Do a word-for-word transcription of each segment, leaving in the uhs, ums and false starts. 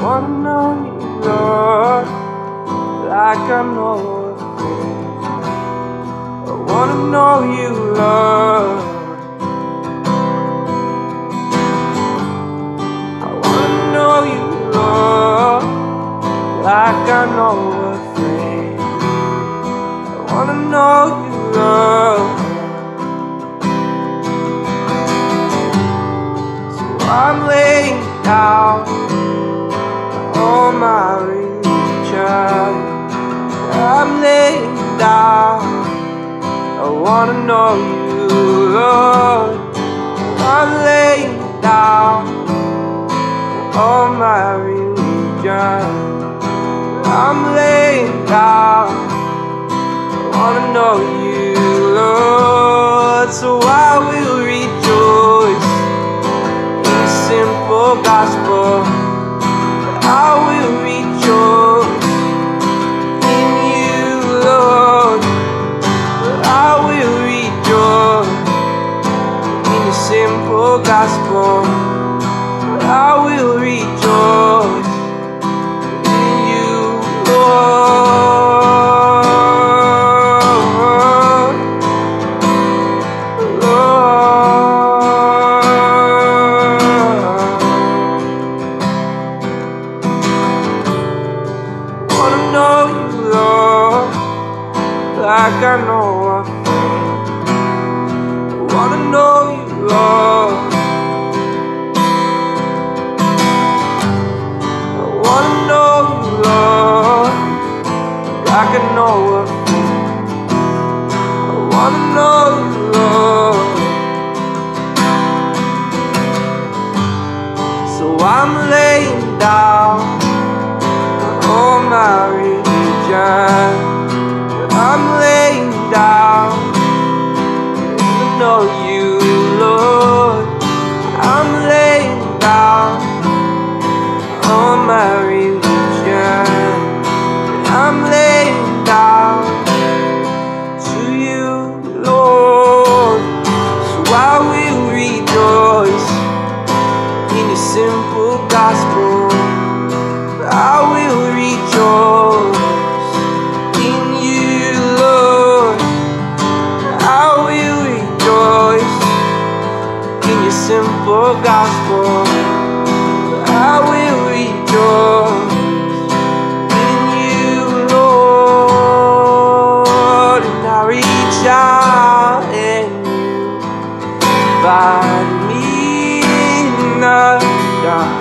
wanna know you, Lord, like I know a friend. I wanna know you, Lord. I wanna know you, Lord, like I know a friend. I wanna know you, Lord. So I'm laying down all my religion. I'm laying down. I wanna know you, Lord. I'm laying down all my religion. I'm laying down. I wanna know you, Lord. So I will rejoice in the simple gospel. I will rejoice in you, Lord. I will rejoice in the simple gospel. I will rejoice in you, Lord. Lord. Wanna know you, Lord, like I know a friend. Wanna know you, Lord. I wanna know you, Lord, like I know a friend. I wanna know you, Lord. So I'm laying down all my religion. I'm laying down to know you, Lord. I'm laying down all my religion. I'm laying down to you, Lord. So I will rejoice in the simple gospel. I will rejoice in you, Lord. I will rejoice in your simple gospel. I will rejoice in you, Lord. And I reach out and you find me in the dark.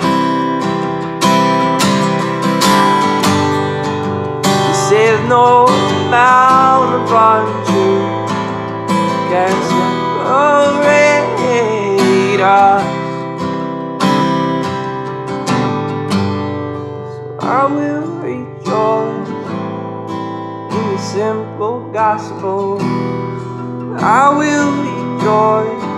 There's no amount of untrue can separate us. So I will rejoice in the simple gospel. I will rejoice